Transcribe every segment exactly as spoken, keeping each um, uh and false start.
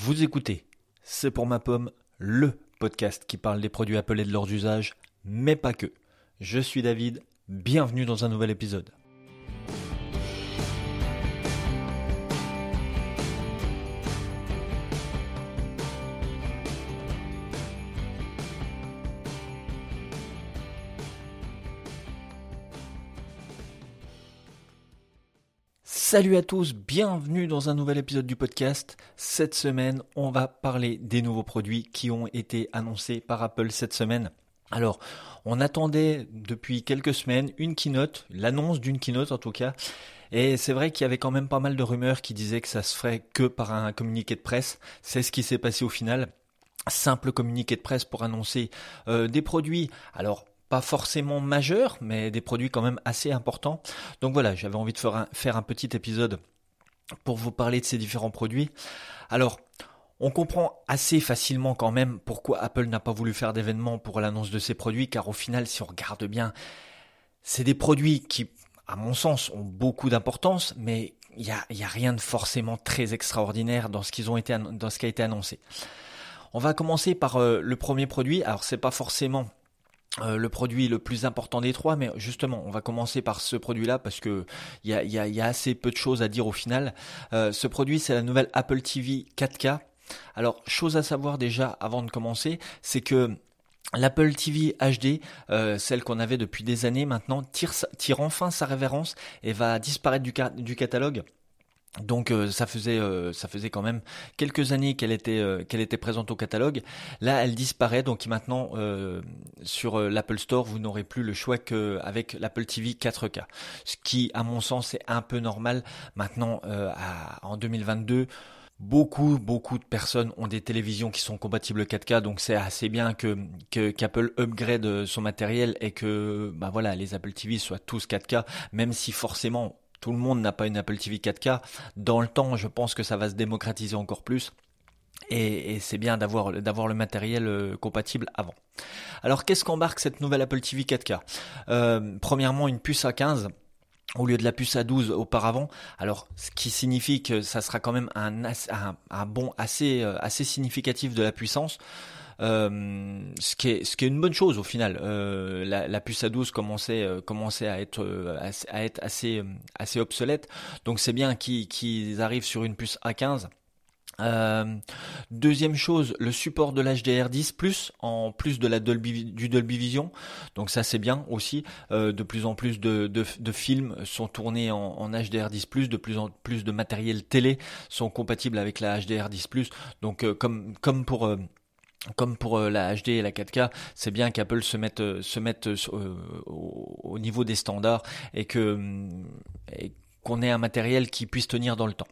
Vous écoutez C'est pour ma pomme, le podcast qui parle des produits Apple et de leurs usages, mais pas que. Je suis David, bienvenue dans un nouvel épisode. Salut à tous, bienvenue dans un nouvel épisode du podcast. Cette semaine, on va parler des nouveaux produits qui ont été annoncés par Apple cette semaine. Alors, on attendait depuis quelques semaines une keynote, l'annonce d'une keynote en tout cas, et c'est vrai qu'il y avait quand même pas mal de rumeurs qui disaient que ça se ferait que par un communiqué de presse. C'est ce qui s'est passé au final. Simple communiqué de presse pour annoncer euh, des produits. Alors, pas forcément majeurs, mais des produits quand même assez importants. Donc voilà, j'avais envie de faire un, faire un petit épisode pour vous parler de ces différents produits. Alors, on comprend assez facilement quand même pourquoi Apple n'a pas voulu faire d'événement pour l'annonce de ces produits, car au final, si on regarde bien, c'est des produits qui, à mon sens, ont beaucoup d'importance, mais il y a, y a rien de forcément très extraordinaire dans ce qu'ils ont été, dans ce qui a été annoncé. On va commencer par euh, le premier produit. Alors, c'est pas forcément Euh, le produit le plus important des trois, mais justement on va commencer par ce produit-là parce que il y a, y a, y a assez peu de choses à dire au final. Euh, ce produit, c'est la nouvelle Apple T V quatre K. Alors, chose à savoir déjà avant de commencer, c'est que l'Apple T V H D, euh, celle qu'on avait depuis des années maintenant, tire, tire enfin sa révérence et va disparaître du, ca- du catalogue. Donc euh, ça faisait euh, ça faisait quand même quelques années qu'elle était euh, qu'elle était présente au catalogue. Là, elle disparaît, donc maintenant euh, sur euh, l'Apple Store, vous n'aurez plus le choix qu'avec l'Apple T V quatre K. Ce qui, à mon sens, est un peu normal. Maintenant, euh, à, en deux mille vingt-deux, beaucoup beaucoup de personnes ont des télévisions qui sont compatibles quatre K, donc c'est assez bien que, que qu'Apple upgrade son matériel et que bah voilà, les Apple T V soient tous quatre K, même si forcément tout le monde n'a pas une Apple T V quatre K. Dans le temps, je pense que ça va se démocratiser encore plus. Et, et c'est bien d'avoir, d'avoir le matériel euh, compatible avant. Alors, qu'est-ce qu'embarque cette nouvelle Apple T V quatre K ? euh, Premièrement, une puce A quinze au lieu de la puce A douze auparavant. Alors, ce qui signifie que ça sera quand même un, un, un bond assez, assez significatif de la puissance. Euh, ce qui est ce qui est une bonne chose au final. Euh, la, la puce A douze commençait euh, commençait à être euh, à être assez assez obsolète. Donc c'est bien qu'ils qu'ils arrivent sur une puce A quinze. Euh, deuxième chose, le support de l'H D R dix plus, en plus de la Dolby, du Dolby Vision. Donc ça c'est bien aussi. Euh, de plus en plus de, de, de films sont tournés en, en H D R dix plus, de plus en plus de matériel télé sont compatibles avec la H D R dix plus. Donc euh, comme comme pour euh, Comme pour la H D et la quatre K, c'est bien qu'Apple se mette se mette euh, au, au niveau des standards et que et qu'on ait un matériel qui puisse tenir dans le temps.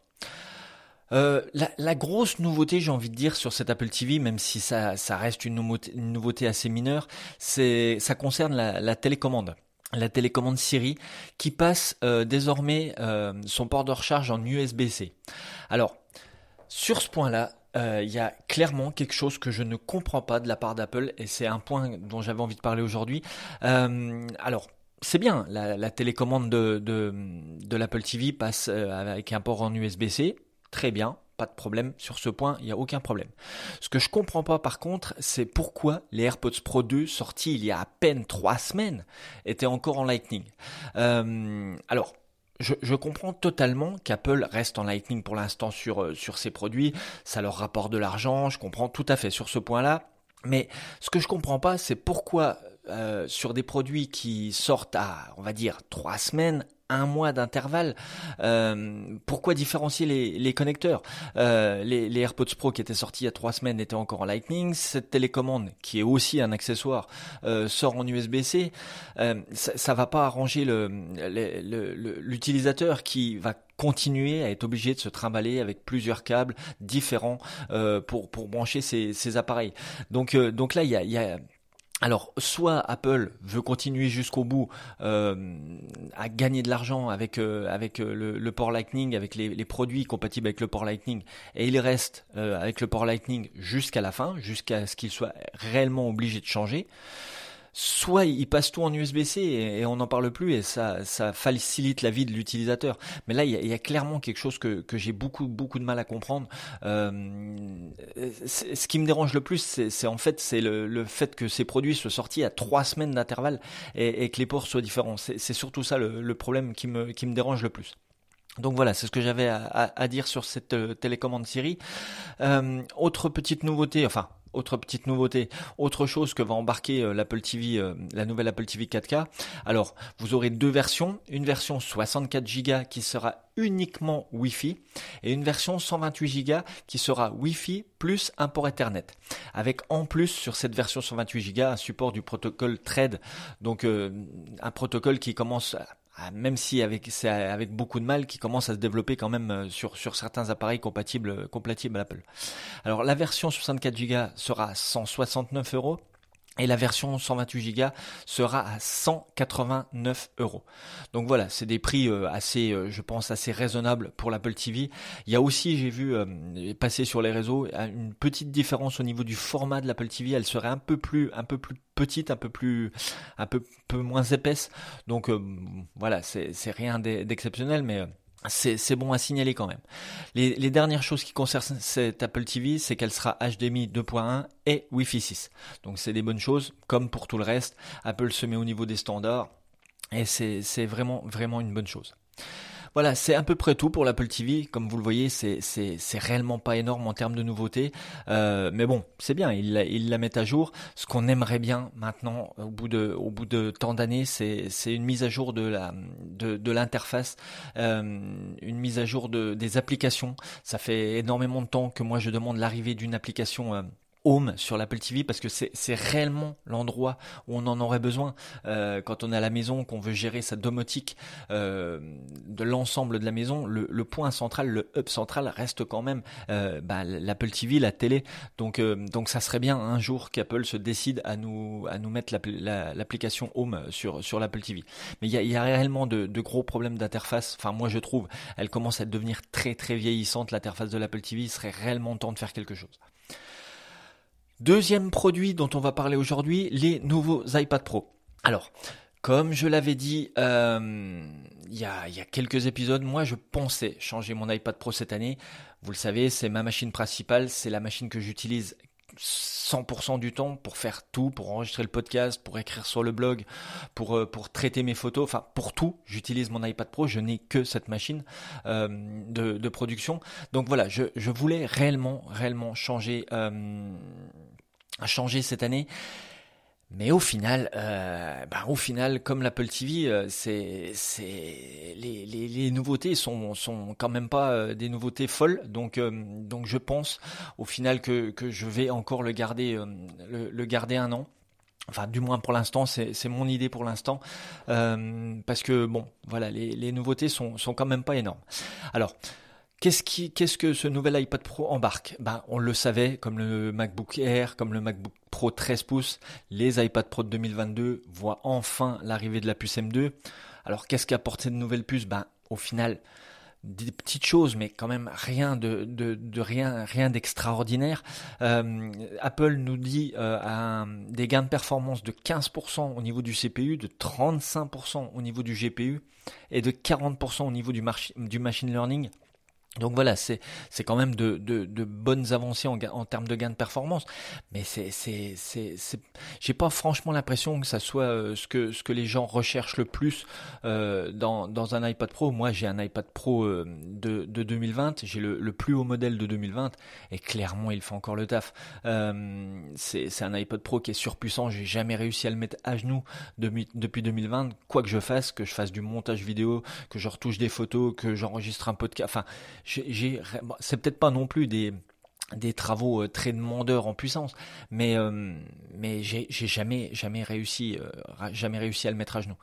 Euh, la, la grosse nouveauté, j'ai envie de dire, sur cette Apple T V, même si ça ça reste une nouveauté, une nouveauté assez mineure, c'est ça concerne la, la télécommande. La télécommande Siri qui passe euh, désormais euh, son port de recharge en U S B C. Alors, sur ce point-là, il euh, y a clairement quelque chose que je ne comprends pas de la part d'Apple et c'est un point dont j'avais envie de parler aujourd'hui. Euh, alors, c'est bien, la, la télécommande de, de, de l'Apple T V passe euh, avec un port en U S B C, très bien, pas de problème sur ce point, il n'y a aucun problème. Ce que je comprends pas par contre, c'est pourquoi les AirPods Pro deux sortis il y a à peine trois semaines étaient encore en Lightning. Euh, alors, Je, je comprends totalement qu'Apple reste en Lightning pour l'instant sur, sur ses produits, ça leur rapporte de l'argent, je comprends tout à fait sur ce point-là, mais ce que je comprends pas, c'est pourquoi euh, sur des produits qui sortent à, on va dire, trois semaines, un mois d'intervalle, euh, pourquoi différencier les, les connecteurs ? euh, les, les AirPods Pro qui étaient sortis il y a trois semaines étaient encore en Lightning, cette télécommande qui est aussi un accessoire euh, sort en U S B C, euh, ça, ça va pas arranger le, le, le, le, l'utilisateur qui va continuer à être obligé de se trimballer avec plusieurs câbles différents euh, pour, pour brancher ses, ses appareils. Donc, euh, donc là, il y a... Il y a Alors, soit Apple veut continuer jusqu'au bout euh, à gagner de l'argent avec euh, avec euh, le, le port Lightning, avec les, les produits compatibles avec le port Lightning, et il reste euh, avec le port Lightning jusqu'à la fin, jusqu'à ce qu'il soit réellement obligé de changer. soit ils passent tout en U S B-C et, et on n'en parle plus et ça, ça facilite la vie de l'utilisateur. Mais là, il y a, il y a clairement quelque chose que, que j'ai beaucoup, beaucoup de mal à comprendre. Euh, ce qui me dérange le plus, c'est, c'est en fait, c'est le, le fait que ces produits soient sortis à trois semaines d'intervalle et, et que les ports soient différents. C'est, c'est surtout ça le, le problème qui me, qui me dérange le plus. Donc voilà, c'est ce que j'avais à, à, à dire sur cette euh, télécommande Siri. Euh, autre petite nouveauté, enfin, autre petite nouveauté, autre chose que va embarquer euh, l'Apple T V, euh, la nouvelle Apple T V quatre K. Alors, vous aurez deux versions, une version soixante-quatre giga qui sera uniquement Wi-Fi et une version cent vingt-huit giga qui sera Wi-Fi plus un port Ethernet. Avec en plus sur cette version cent vingt-huit giga un support du protocole Thread, donc euh, un protocole qui commence à même si avec c'est avec beaucoup de mal, qui commence à se développer quand même sur sur certains appareils compatibles compatibles Apple. Alors la version soixante-quatre giga sera à cent soixante-neuf euros et la version cent vingt-huit giga sera à cent quatre-vingt-neuf euros. Donc voilà, c'est des prix assez, je pense, assez raisonnables pour l'Apple T V. Il y a aussi, j'ai vu euh, passer sur les réseaux, une petite différence au niveau du format de l'Apple T V. Elle serait un peu plus, un peu plus petite, un peu plus, un peu, peu moins épaisse. Donc euh, voilà, c'est, c'est rien d'exceptionnel, mais euh, C'est, c'est bon à signaler quand même. Les, les dernières choses qui concernent cette Apple T V, c'est qu'elle sera H D M I deux point un et Wi-Fi six. Donc c'est des bonnes choses, comme pour tout le reste. Apple se met au niveau des standards et c'est, c'est vraiment, vraiment une bonne chose. Voilà, c'est à peu près tout pour l'Apple T V. Comme vous le voyez, c'est c'est c'est réellement pas énorme en termes de nouveautés, euh, mais bon, c'est bien. Ils la, ils la mettent à jour. Ce qu'on aimerait bien maintenant, au bout de au bout de tant d'années, c'est c'est une mise à jour de la de de l'interface, euh, une mise à jour de des applications. Ça fait énormément de temps que moi je demande l'arrivée d'une application Euh, Home sur l'Apple T V parce que c'est, c'est réellement l'endroit où on en aurait besoin euh, quand on est à la maison, qu'on veut gérer sa domotique euh, de l'ensemble de la maison. Le, le point central, le hub central reste quand même euh, bah, l'Apple T V, la télé. Donc, euh, donc ça serait bien un jour qu'Apple se décide à nous à nous mettre la, l'application Home sur sur l'Apple T V. Mais il y a, il y a réellement de, de gros problèmes d'interface. Enfin, moi je trouve, elle commence à devenir très très vieillissante l'interface de l'Apple T V. Il serait réellement temps de faire quelque chose. Deuxième produit dont on va parler aujourd'hui, les nouveaux iPad Pro. Alors, comme je l'avais dit euh, il y a, il y a quelques épisodes, moi je pensais changer mon iPad Pro cette année. Vous le savez, c'est ma machine principale, c'est la machine que j'utilise cent pour cent du temps pour faire tout, pour enregistrer le podcast, pour écrire sur le blog, pour pour traiter mes photos, enfin pour tout, j'utilise mon iPad Pro, je n'ai que cette machine euh, de, de production. Donc voilà, je, je voulais réellement, réellement changer, euh, changer cette année. Mais au final, euh, bah au final, comme l'Apple T V, euh, c'est, c'est les, les, les nouveautés sont, sont quand même pas euh, des nouveautés folles. Donc, euh, donc je pense au final que, que je vais encore le garder, euh, le, le garder un an. Enfin, du moins pour l'instant, c'est, c'est mon idée pour l'instant, euh, parce que bon, voilà, les, les nouveautés sont, sont quand même pas énormes. Alors. Qu'est-ce, qui, qu'est-ce que ce nouvel iPad Pro embarque ? Ben, on le savait, comme le MacBook Air, comme le MacBook Pro treize pouces, les iPad Pro de deux mille vingt-deux voient enfin l'arrivée de la puce M deux. Alors, qu'est-ce qu'apporte cette nouvelle puce ? Ben, au final, des petites choses, mais quand même rien de, de, de rien, rien d'extraordinaire. Euh, Apple nous dit euh, un, des gains de performance de quinze pour cent au niveau du C P U, de trente-cinq pour cent au niveau du G P U et de quarante pour cent au niveau du, marchi, du machine learning. Donc voilà, c'est c'est quand même de de, de bonnes avancées en, en termes de gain de performance, mais c'est c'est c'est c'est j'ai pas franchement l'impression que ça soit euh, ce que ce que les gens recherchent le plus euh, dans dans un iPad Pro. Moi, j'ai un iPad Pro euh, de de deux mille vingt, j'ai le le plus haut modèle de deux mille vingt et clairement il fait encore le taf. Euh, c'est c'est un iPad Pro qui est surpuissant. J'ai jamais réussi à le mettre à genoux depuis depuis deux mille vingt. Quoi que je fasse, que je fasse du montage vidéo, que je retouche des photos, que j'enregistre un podcast, enfin J'ai, j'ai, c'est peut-être pas non plus des des travaux euh, très demandeurs en puissance, mais euh, mais j'ai, j'ai jamais jamais réussi euh, jamais réussi à le mettre à genoux.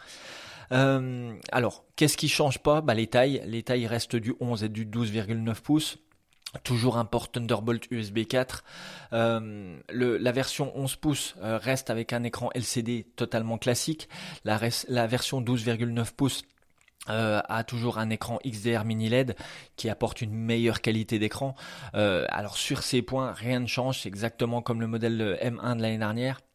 Euh, alors, qu'est-ce qui change pas ? Bah les tailles, les tailles restent du onze et du douze virgule neuf pouces. Toujours un port Thunderbolt U S B quatre. Euh, le, la version onze pouces euh, reste avec un écran L C D totalement classique. La, res, la version douze virgule neuf pouces Euh, a toujours un écran X D R mini L E D qui apporte une meilleure qualité d'écran. Euh, alors sur ces points, rien ne change, c'est exactement comme le modèle M un de l'année dernière.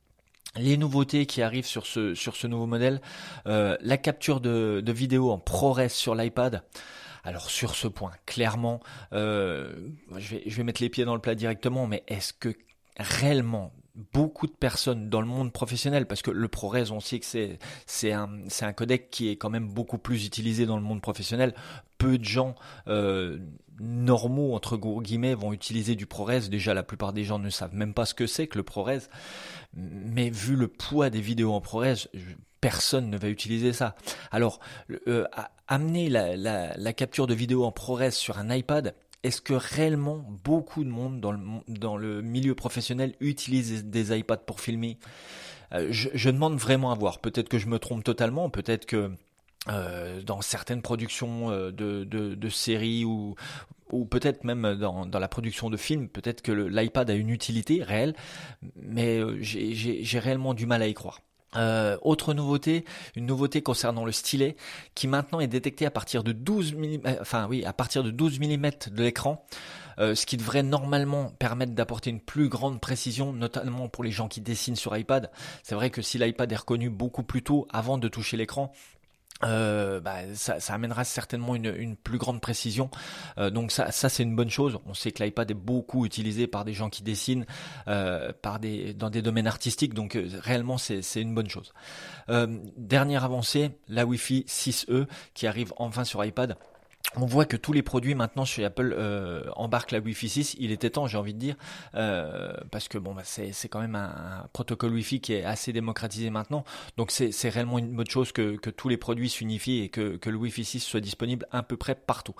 Les nouveautés qui arrivent sur ce sur ce nouveau modèle, euh, la capture de, de vidéo en ProRes sur l'iPad. Alors sur ce point, clairement, euh, je vais je vais mettre les pieds dans le plat directement, mais est-ce que réellement beaucoup de personnes dans le monde professionnel, parce que le ProRes, on sait que c'est c'est un c'est un codec qui est quand même beaucoup plus utilisé dans le monde professionnel. Peu de gens euh, normaux entre gros guillemets vont utiliser du ProRes. Déjà, la plupart des gens ne savent même pas ce que c'est que le ProRes. Mais vu le poids des vidéos en ProRes, personne ne va utiliser ça. Alors, euh, amener la, la, la capture de vidéo en ProRes sur un iPad, est-ce que réellement beaucoup de monde dans le, dans le milieu professionnel utilise des iPads pour filmer ? euh, je, je demande vraiment à voir. Peut-être que je me trompe totalement, peut-être que euh, dans certaines productions euh, de, de, de séries ou, ou peut-être même dans, dans la production de films, peut-être que le, l'iPad a une utilité réelle, mais euh, j'ai, j'ai, j'ai réellement du mal à y croire. Euh, autre nouveauté, une nouveauté concernant le stylet qui maintenant est détecté à partir de douze millimètres, enfin oui, à partir de douze millimètres de l'écran, euh, ce qui devrait normalement permettre d'apporter une plus grande précision, notamment pour les gens qui dessinent sur iPad. C'est vrai que si l'iPad est reconnu beaucoup plus tôt avant de toucher l'écran, Euh, bah, ça, ça amènera certainement une, une plus grande précision. Euh, donc ça, ça c'est une bonne chose. On sait que l'iPad est beaucoup utilisé par des gens qui dessinent, euh, par des dans des domaines artistiques. Donc euh, réellement c'est c'est une bonne chose. Euh, dernière avancée, la Wi-Fi six E qui arrive enfin sur iPad. On voit que tous les produits maintenant chez Apple euh, embarquent la Wi-Fi six. Il était temps, j'ai envie de dire, euh, parce que bon, bah, c'est c'est quand même un, un protocole Wi-Fi qui est assez démocratisé maintenant. Donc c'est c'est réellement une bonne chose que que tous les produits s'unifient et que que le Wi-Fi six soit disponible à peu près partout.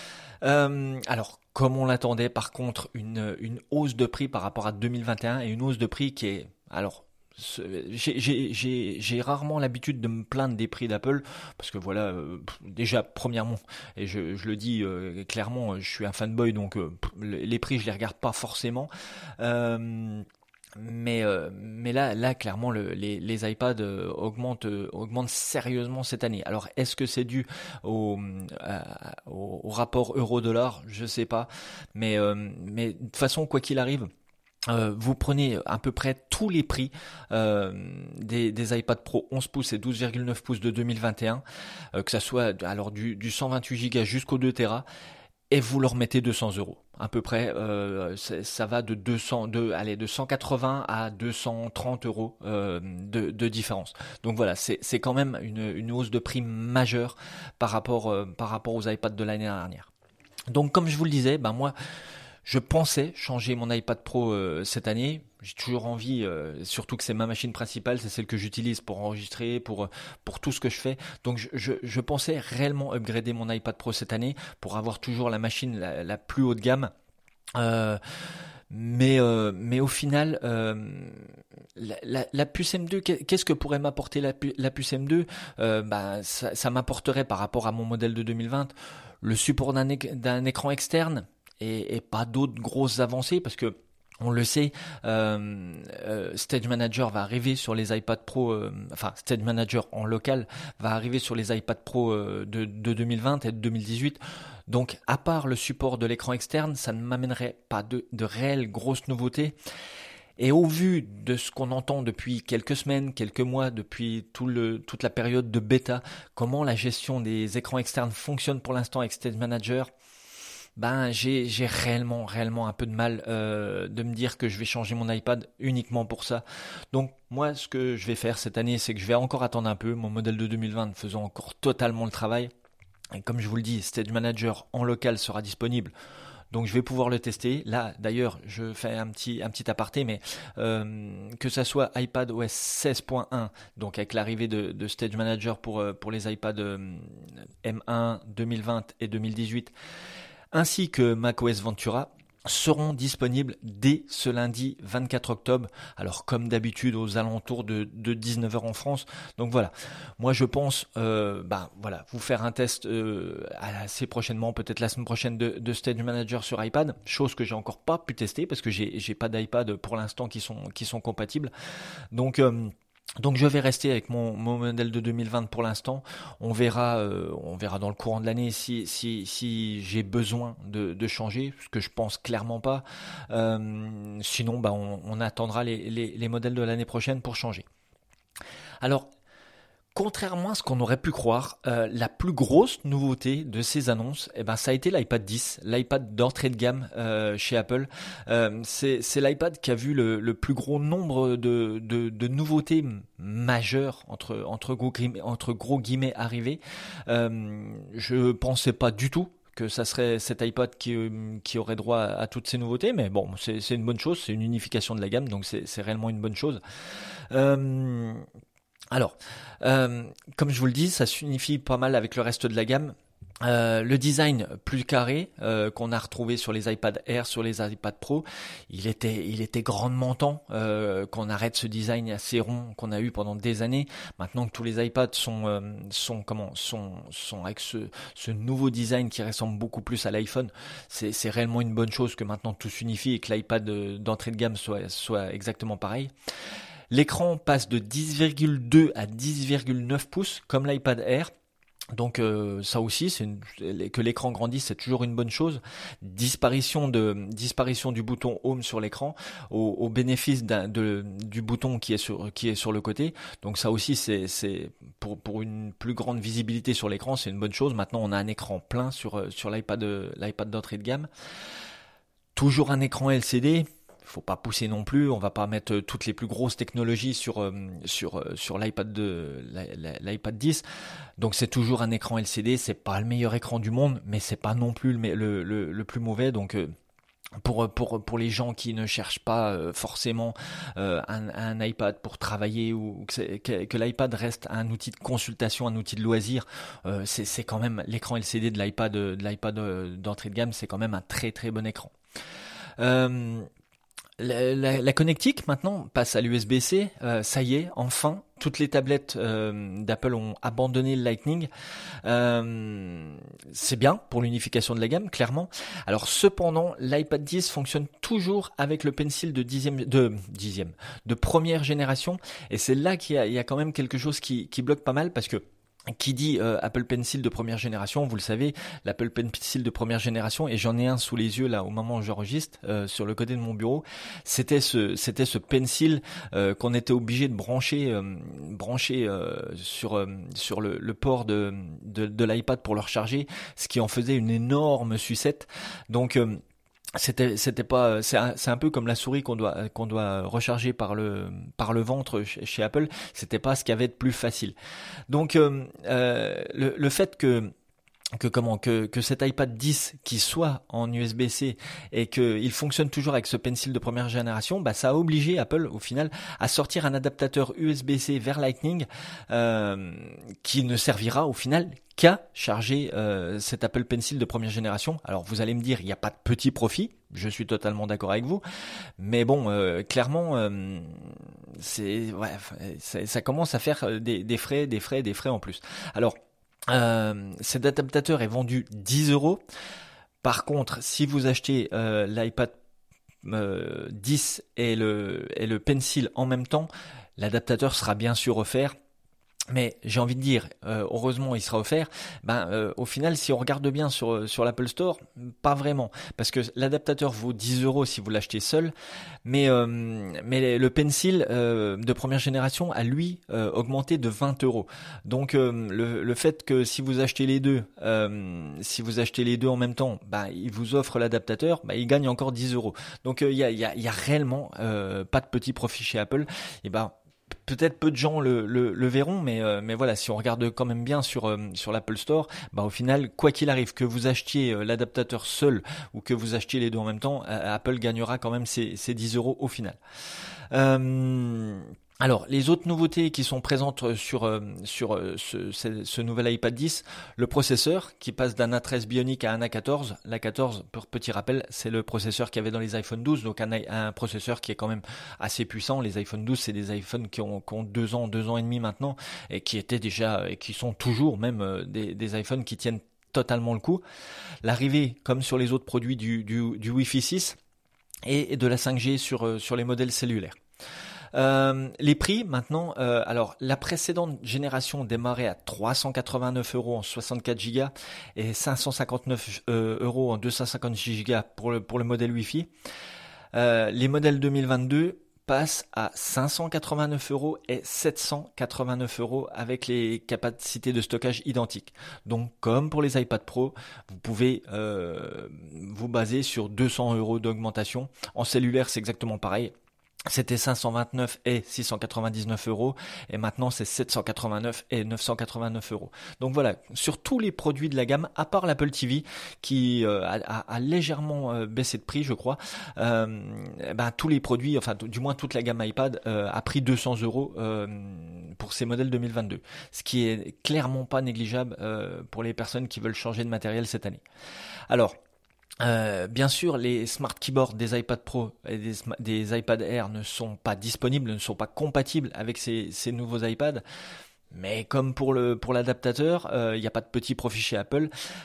Euh, alors, comme on l'attendait, par contre, une une hausse de prix par rapport à deux mille vingt et un et une hausse de prix qui est alors j'ai, j'ai, j'ai, j'ai rarement l'habitude de me plaindre des prix d'Apple parce que voilà, euh, déjà premièrement, et je, je le dis euh, clairement, je suis un fanboy donc euh, les prix je les regarde pas forcément. Euh, mais euh, mais là là clairement le, les les iPads euh, augmentent euh, augmentent sérieusement cette année. Alors est-ce que c'est dû au à, au, au rapport euro-dollar? Je sais pas, mais euh, mais de toute façon quoi qu'il arrive. Euh, vous prenez à peu près tous les prix euh, des, des iPad Pro onze pouces et douze virgule neuf pouces de deux mille vingt et un, euh, que ça soit alors du, du cent vingt-huit gigas jusqu'au deux téra, et vous leur mettez deux cents euros. À peu près, euh, ça va de deux cents, de, allez, de cent quatre-vingts à deux cent trente euros euh, de, de différence. Donc voilà, c'est, c'est quand même une, une hausse de prix majeure par rapport, euh, par rapport aux iPads de l'année dernière. Donc comme je vous le disais, ben moi. Je pensais changer mon iPad Pro euh, cette année. J'ai toujours envie, euh, surtout que c'est ma machine principale, c'est celle que j'utilise pour enregistrer, pour pour tout ce que je fais. Donc je, je, je pensais réellement upgrader mon iPad Pro cette année pour avoir toujours la machine la, la plus haut de gamme. Euh, mais euh, mais au final, euh, la, la, la puce M deux, qu'est-ce que pourrait m'apporter la, la puce M deux? euh, bah, ça, ça m'apporterait par rapport à mon modèle de deux mille vingt le support d'un, d'un écran externe. Et, et pas d'autres grosses avancées parce que on le sait, euh, euh, Stage Manager va arriver sur les iPad Pro, euh, enfin Stage Manager en local va arriver sur les iPad Pro euh, de, de deux mille vingt et de deux mille dix-huit. Donc à part le support de l'écran externe, ça ne m'amènerait pas de, de réelles grosses nouveautés. Et au vu de ce qu'on entend depuis quelques semaines, quelques mois, depuis tout le, toute la période de bêta, comment la gestion des écrans externes fonctionne pour l'instant avec Stage Manager, ben j'ai j'ai réellement réellement un peu de mal euh, de me dire que je vais changer mon iPad uniquement pour ça. Donc moi ce que je vais faire cette année, c'est que je vais encore attendre un peu, mon modèle de deux mille vingt faisant encore totalement le travail. Et comme je vous le dis, Stage Manager en local sera disponible. Donc je vais pouvoir le tester. Là d'ailleurs je fais un petit un petit aparté, mais euh, que ça soit iPadOS seize point un, donc avec l'arrivée de, de Stage Manager pour pour les iPads euh, M un deux mille vingt et deux mille dix-huit, ainsi que macOS Ventura, seront disponibles dès ce lundi vingt-quatre octobre. Alors comme d'habitude aux alentours de, de dix-neuf heures en France. Donc voilà, moi je pense euh, bah, voilà, vous faire un test euh, assez prochainement, peut-être la semaine prochaine de, de Stage Manager sur iPad, chose que j'ai encore pas pu tester parce que j'ai, j'ai pas d'iPad pour l'instant qui sont, qui sont compatibles. Donc... Euh, Donc je vais rester avec mon, mon modèle de deux mille vingt pour l'instant. On verra, euh, on verra dans le courant de l'année si si si j'ai besoin de, de changer, ce que je pense clairement pas. Euh, sinon, bah on, on attendra les, les, les modèles de l'année prochaine pour changer. Alors, contrairement à ce qu'on aurait pu croire, euh, la plus grosse nouveauté de ces annonces, eh ben, ça a été l'iPad dix, l'iPad d'entrée de gamme euh, chez Apple. Euh, c'est, c'est l'iPad qui a vu le, le plus gros nombre de, de, de nouveautés majeures entre, entre, gros, entre gros guillemets arriver. Euh, je pensais pas du tout que ça serait cet iPad qui, qui aurait droit à, à toutes ces nouveautés, mais bon, c'est, c'est une bonne chose, c'est une unification de la gamme, donc c'est, c'est réellement une bonne chose. Euh, Alors, euh, comme je vous le dis, ça s'unifie pas mal avec le reste de la gamme. Euh, le design plus carré euh, qu'on a retrouvé sur les iPad Air, sur les iPad Pro, il était, il était grandement temps euh, qu'on arrête ce design assez rond qu'on a eu pendant des années. Maintenant que tous les iPads sont, euh, sont comment, sont, sont avec ce, ce nouveau design qui ressemble beaucoup plus à l'iPhone, c'est, c'est réellement une bonne chose que maintenant tout s'unifie et que l'iPad d'entrée de gamme soit, soit exactement pareil. L'écran passe de dix virgule deux à dix virgule neuf pouces comme l'iPad Air. Donc euh, ça aussi, c'est une, que l'écran grandisse, c'est toujours une bonne chose. Disparition de disparition du bouton Home sur l'écran, au, au bénéfice d'un, de, du bouton qui est sur qui est sur le côté. Donc ça aussi, c'est c'est pour pour une plus grande visibilité sur l'écran, c'est une bonne chose. Maintenant, on a un écran plein sur sur l'iPad l'iPad d'entrée de gamme. Toujours un écran L C D. Faut pas pousser non plus, on va pas mettre toutes les plus grosses technologies sur euh, sur euh, sur l'iPad de l'iPad dix. Donc c'est toujours un écran L C D, c'est pas le meilleur écran du monde, mais c'est pas non plus le le, le, le plus mauvais. Donc euh, pour pour pour les gens qui ne cherchent pas euh, forcément euh, un, un iPad pour travailler ou que, que, que l'iPad reste un outil de consultation, un outil de loisir, euh, c'est c'est quand même l'écran L C D de l'iPad de l'iPad d'entrée de gamme, c'est quand même un très très bon écran. Euh, La, la, la connectique maintenant passe à l'U S B-C, euh, ça y est, enfin, toutes les tablettes euh, d'Apple ont abandonné le Lightning. Euh, c'est bien pour l'unification de la gamme, clairement. Alors cependant, l'iPad dix fonctionne toujours avec le Pencil de dixième, de dixième, de première génération, et c'est là qu'il y a, il y a quand même quelque chose qui, qui bloque pas mal parce que. Qui dit euh, Apple Pencil de première génération, vous le savez, l'Apple Pencil de première génération, et j'en ai un sous les yeux là au moment où j'enregistre, euh, sur le côté de mon bureau, c'était ce c'était ce Pencil euh, qu'on était obligé de brancher euh, brancher euh, sur euh, sur le, le port de de, de l'iPad pour le recharger, ce qui en faisait une énorme sucette. Donc euh, C'était, c'était pas, c'est un, c'est un peu comme la souris qu'on doit, qu'on doit recharger par le, par le ventre chez, chez Apple. C'était pas ce qu'il y avait de plus facile. Donc, euh, euh, le, le fait que, que comment, que, que cet iPad dix qui soit en U S B-C et qu'il fonctionne toujours avec ce Pencil de première génération, bah, ça a obligé Apple, au final, à sortir un adaptateur U S B-C vers Lightning, euh, qui ne servira au final qu'à charger euh, cet Apple Pencil de première génération. Alors vous allez me dire, il n'y a pas de petit profit, je suis totalement d'accord avec vous, mais bon, euh, clairement, euh, c'est, ouais, c'est, ça commence à faire des, des frais, des frais, des frais en plus. Alors, euh, cet adaptateur est vendu dix euros. Par contre, si vous achetez euh, l'iPad euh, dix et le, et le Pencil en même temps, l'adaptateur sera bien sûr offert. Mais j'ai envie de dire, euh, heureusement il sera offert. Ben euh, au final, si on regarde bien sur sur l'Apple Store, pas vraiment, parce que l'adaptateur vaut dix euros si vous l'achetez seul, mais euh, mais le Pencil euh, de première génération a lui euh, augmenté de vingt euros. Donc euh, le le fait que si vous achetez les deux, euh, si vous achetez les deux en même temps, ben il vous offre l'adaptateur, ben il gagne encore dix euros. Donc il euh, y a il y a il y a réellement euh, pas de petit profit chez Apple. Et ben peut-être peu de gens le, le, le verront, mais, euh, mais voilà, si on regarde quand même bien sur, euh, sur l'Apple Store, bah au final, quoi qu'il arrive, que vous achetiez euh, l'adaptateur seul ou que vous achetiez les deux en même temps, euh, Apple gagnera quand même ses, ses dix euros au final. Euh, Alors, les autres nouveautés qui sont présentes sur euh, sur euh, ce, ce, ce nouvel iPad dix, le processeur qui passe d'un A treize Bionic à un A quatorze. L'A quatorze, pour petit rappel, c'est le processeur qu'il y avait dans les iPhone douze, donc un, un processeur qui est quand même assez puissant. Les iPhone douze, c'est des iPhones qui ont, qui ont deux ans, deux ans et demi maintenant, et qui étaient déjà, et qui sont toujours même euh, des, des iPhones qui tiennent totalement le coup. L'arrivée, comme sur les autres produits, du, du, du Wi-Fi six et de la cinq G sur, euh, sur les modèles cellulaires. Euh, les prix maintenant, euh, alors la précédente génération démarrait à trois cent quatre-vingt-neuf euros en soixante-quatre gigas et cinq cent cinquante-neuf euh, euros en deux cent cinquante-six gigas pour le, pour le modèle Wi-Fi. Euh, les modèles deux mille vingt-deux passent à cinq cent quatre-vingt-neuf euros et sept cent quatre-vingt-neuf euros avec les capacités de stockage identiques. Donc comme pour les iPad Pro, vous pouvez euh, vous baser sur deux cents euros d'augmentation. En cellulaire, c'est exactement pareil. C'était cinq cent vingt-neuf et six cent quatre-vingt-dix-neuf euros et maintenant c'est sept cent quatre-vingt-neuf et neuf cent quatre-vingt-neuf euros. Donc voilà, sur tous les produits de la gamme, à part l'Apple T V qui euh, a, a, a légèrement euh, baissé de prix je crois, euh, ben, tous les produits, enfin du moins toute la gamme iPad euh, a pris deux cents euros euh, pour ces modèles deux mille vingt-deux. Ce qui est clairement pas négligeable euh, pour les personnes qui veulent changer de matériel cette année. Alors, Euh, bien sûr, les smart keyboards des iPad Pro et des, des iPad Air ne sont pas disponibles, ne sont pas compatibles avec ces, ces nouveaux iPads. Mais comme pour le pour l'adaptateur, il euh, n'y a pas de petit profit chez Apple.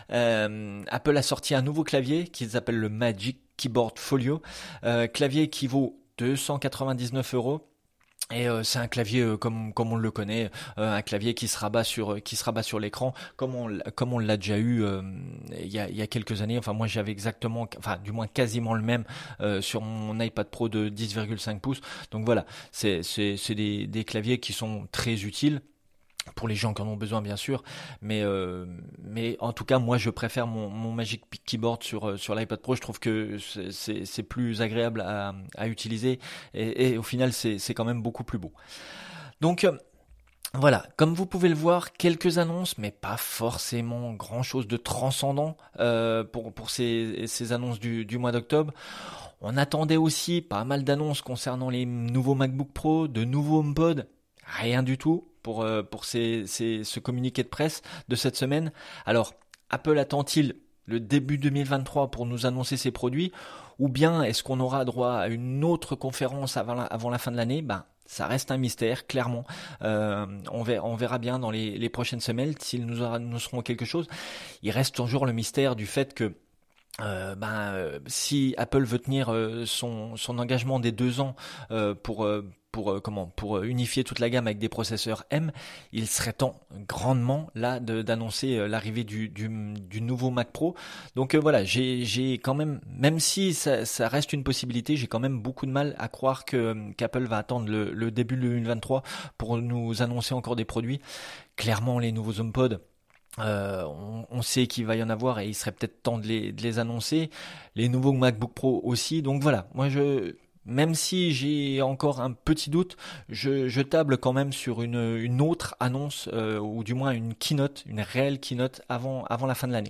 Euh, Apple a sorti un nouveau clavier qu'ils appellent le Magic Keyboard Folio, euh, clavier qui vaut deux cent quatre-vingt-dix-neuf euros. Et euh, c'est un clavier euh, comme comme on le connaît, euh, un clavier qui se rabat sur qui se rabat sur l'écran, comme on comme on l'a déjà eu euh, il y a il y a quelques années. Enfin moi j'avais exactement, enfin du moins quasiment le même euh, sur mon iPad Pro de dix virgule cinq pouces. Donc voilà, c'est c'est c'est des des claviers qui sont très utiles pour les gens qui en ont besoin bien sûr, mais euh, mais en tout cas moi je préfère mon, mon Magic Keyboard sur sur l'iPad Pro. Je trouve que c'est c'est, c'est plus agréable à, à utiliser et, et au final c'est c'est quand même beaucoup plus beau. Donc euh, voilà, comme vous pouvez le voir, quelques annonces, mais pas forcément grand chose de transcendant euh, pour pour ces ces annonces du du mois d'octobre. On attendait aussi pas mal d'annonces concernant les nouveaux MacBook Pro, de nouveaux HomePod. Rien du tout pour euh, pour ces, ces, ce communiqué de presse de cette semaine. Alors, Apple attend-il le début deux mille vingt-trois pour nous annoncer ses produits, ou bien est-ce qu'on aura droit à une autre conférence avant la, avant la fin de l'année? Ben, ça reste un mystère, clairement. Euh, on, verra, on verra bien dans les, les prochaines semaines s'ils nous annonceront quelque chose. Il reste toujours le mystère du fait que Euh, ben, euh, si Apple veut tenir euh, son, son engagement des deux ans euh, pour euh, pour euh, comment pour unifier toute la gamme avec des processeurs M, il serait temps grandement là de, d'annoncer euh, l'arrivée du, du du nouveau Mac Pro. Donc euh, voilà, j'ai j'ai quand même, même si ça, ça reste une possibilité, j'ai quand même beaucoup de mal à croire que qu'Apple va attendre le, le début de deux mille vingt-trois pour nous annoncer encore des produits. Clairement, les nouveaux HomePod, Euh, on, on sait qu'il va y en avoir et il serait peut-être temps de les, de les annoncer. Les nouveaux MacBook Pro aussi. Donc voilà, moi je, même si j'ai encore un petit doute, je, je table quand même sur une, une autre annonce euh, ou du moins une keynote, une réelle keynote avant, avant la fin de l'année.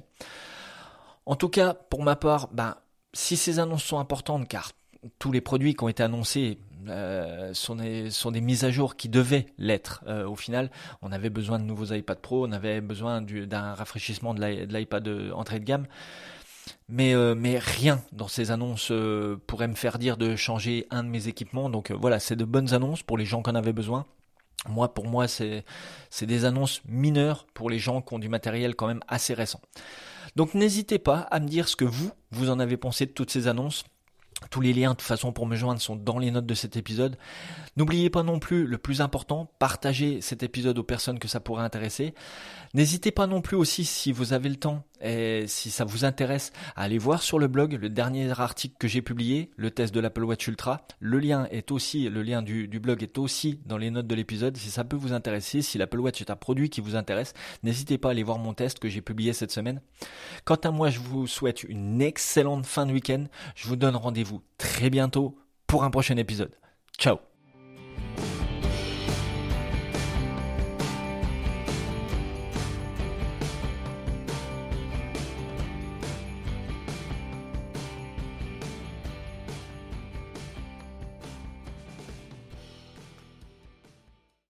En tout cas, pour ma part, ben, si ces annonces sont importantes, car tous les produits qui ont été annoncés euh, sont, des, sont des mises à jour qui devaient l'être. Euh, au final, on avait besoin de nouveaux iPad Pro, on avait besoin du, d'un rafraîchissement de, l'i, de l'iPad entrée de gamme. Mais, euh, mais rien dans ces annonces euh, pourrait me faire dire de changer un de mes équipements. Donc euh, voilà, c'est de bonnes annonces pour les gens qui en avaient besoin. Moi, pour moi, c'est, c'est des annonces mineures pour les gens qui ont du matériel quand même assez récent. Donc n'hésitez pas à me dire ce que vous, vous en avez pensé de toutes ces annonces. Tous les liens de toute façon pour me joindre sont dans les notes de cet épisode. N'oubliez pas non plus, le plus important, partagez cet épisode aux personnes que ça pourrait intéresser. N'hésitez pas non plus aussi, si vous avez le temps et si ça vous intéresse, à aller voir sur le blog le dernier article que j'ai publié, le test de l'Apple Watch Ultra. Le lien est aussi, le lien du, du blog est aussi dans les notes de l'épisode. Si ça peut vous intéresser, si l'Apple Watch est un produit qui vous intéresse, n'hésitez pas à aller voir mon test que j'ai publié cette semaine. Quant à moi, je vous souhaite une excellente fin de week-end. Je vous donne rendez-vous très bientôt pour un prochain épisode. Ciao!